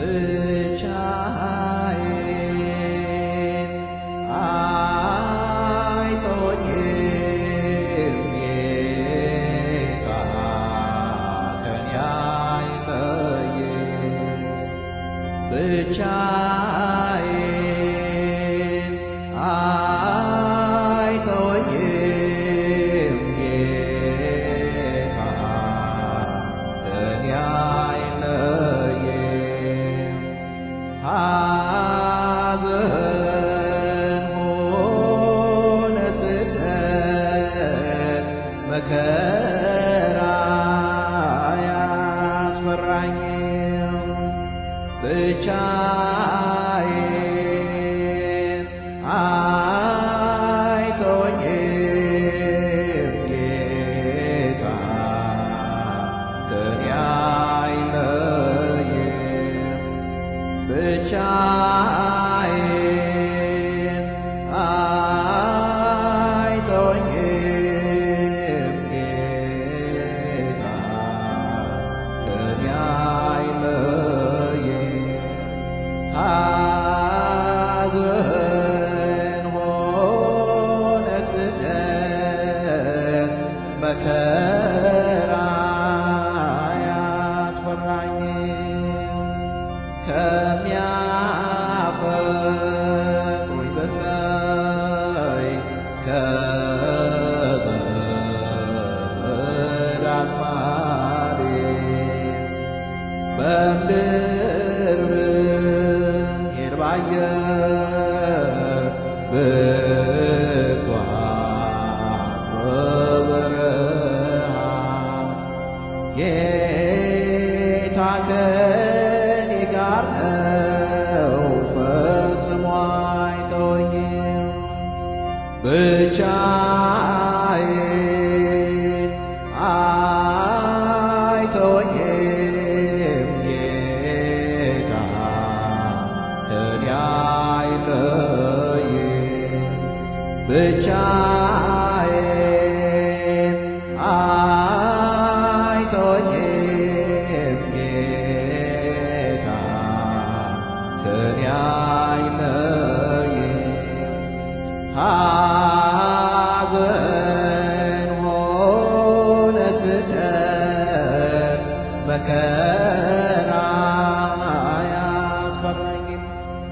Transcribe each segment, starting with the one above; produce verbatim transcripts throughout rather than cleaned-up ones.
ብቻዬን አይቶኝም ጌታ ከኔ አይለየም ብቻዬን አይቶኝም ጌታ ከኔ አይለየም ሐዘን ሆነ ስደት መከራ ያስፈራኝም ብቻዬን አይቶኝም ጌታ ከኔ አይለየም ብቻዬን አይቶኝም ጌታ ከኔ አይለየም ሐዘን ሆነ ስደት መከራ ያስፈራኝም ከሚያፈቅሩኝ በላይ ከዘመድ አዝማዴ በምድር ብሄድ ባየር ብጓዝ በበረሃ ጌታ ከኔ ጋር ነው ፈጽሞ አይተወኝም ብቻዬን አይተወኝም ጌታ ከኔ አይለየም ብቻዬን አይተወኝም ጌታ ከኔ አይለየም ሐዘን ሆነ ስደት መከራ ያስፈራኝም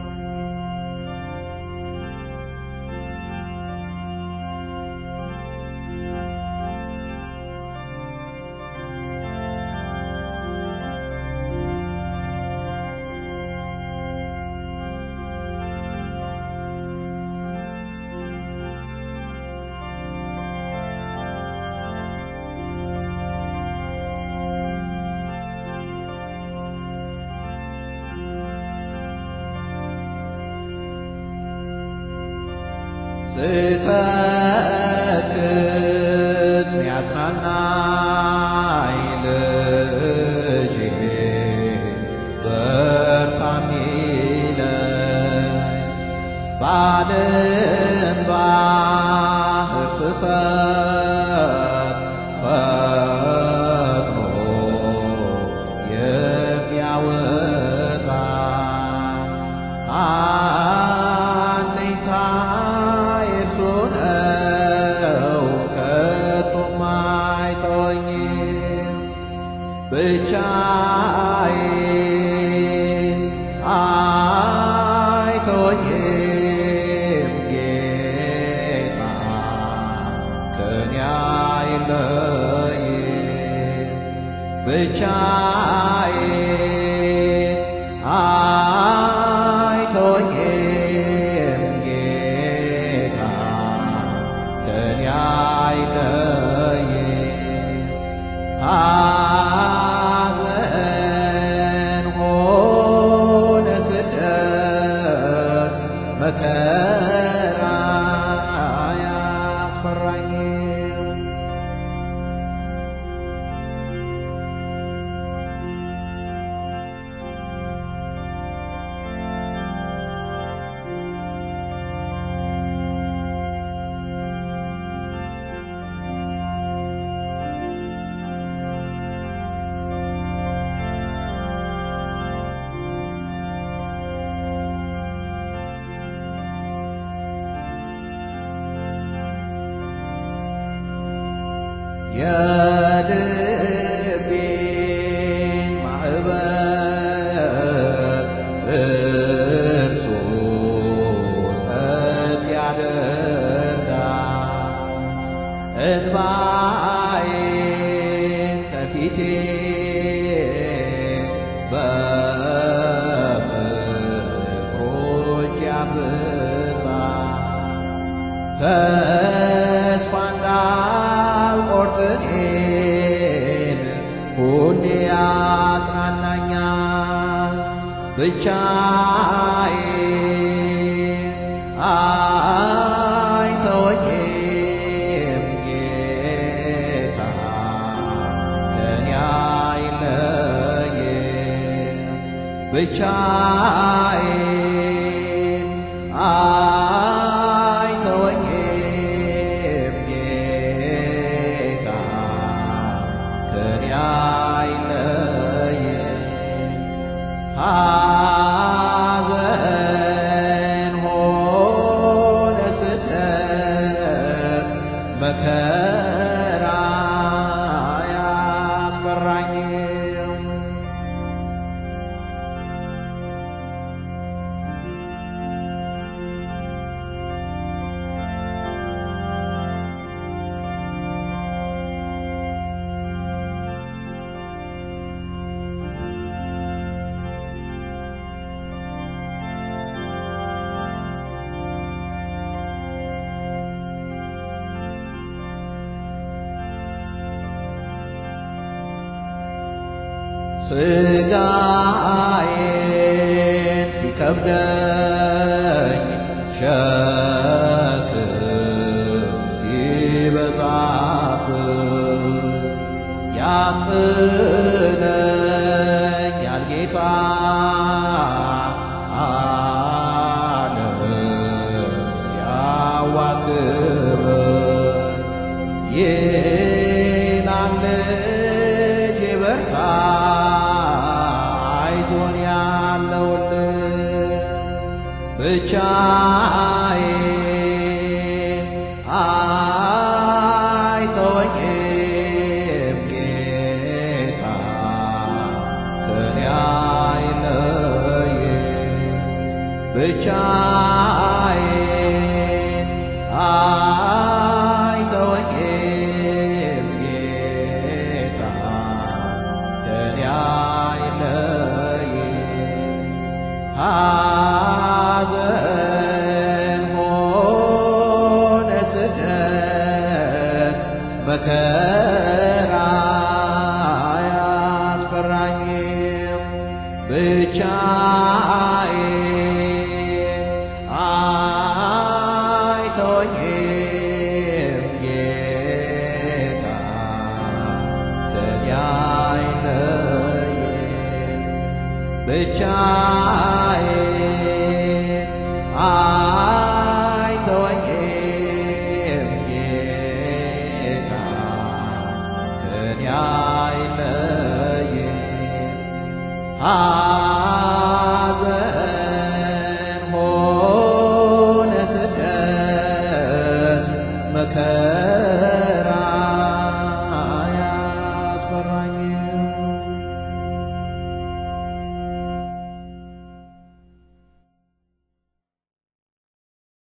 ስተክዝ ሚያጽናናኝ ልጄ በርታ ሚለኝ ባድን ባህር ስሰጥ ፈጥኖ የሚያወጣኝ አለኝታዬ እርሱ ነው ከቶም አይተወኝም ብቻዬን አይተወኝም ጌታ ከኔ አይለየም ብቻዬን አይተወኝም ጌታ ከኔ አይለየም ሐዘን ሆነ ስደት መከራ ያስፈራኝም የልቤን ማዕበል እርሱ ጸጥ ያደርጋል። እንባዬን ከፊቴ በፍቅሮች ያብሳል። ተስፋ እንዳልቆርጥ እኔን ሁሌ ያጽናናኛል። ብቻዬን አይተወኝም ጌታ ከኔ አይለይም። ብቻዬን አይተወኝም ጌታ ከኔ አይለይም። ሐዘን ሆነ ስደት መከራ ያስፈራኝም። ሥጋዬን ሲከብደኝ ሸክም ሲበዛብኝ ያስጥለኛል ጌታ ዓለም ሲያዋክበኝ። ይላል ልጄ በርታ አይዞን ያለውልህ። ብቻዬን አይተወኝም ጌታ ከኔ አይለይም። ብቻዬን አይተወኝም ጌታ ከኔ አይለይም። ሐዘን ሆነ ስደት መከራ ያስፈራኝም። ብቻዬን አይተወኝም ጌታ ከኔ አይለይም። ብቻዬን አይተወኝም ጌታ ከኔ አይለይም። ሐዘን ሆነ ስደት መከራ